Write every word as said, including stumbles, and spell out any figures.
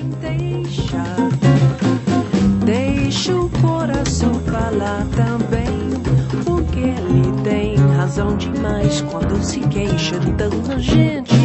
Deixa, deixa o coração falar também, porque ele tem razão demais quando se queixa de tanta gente.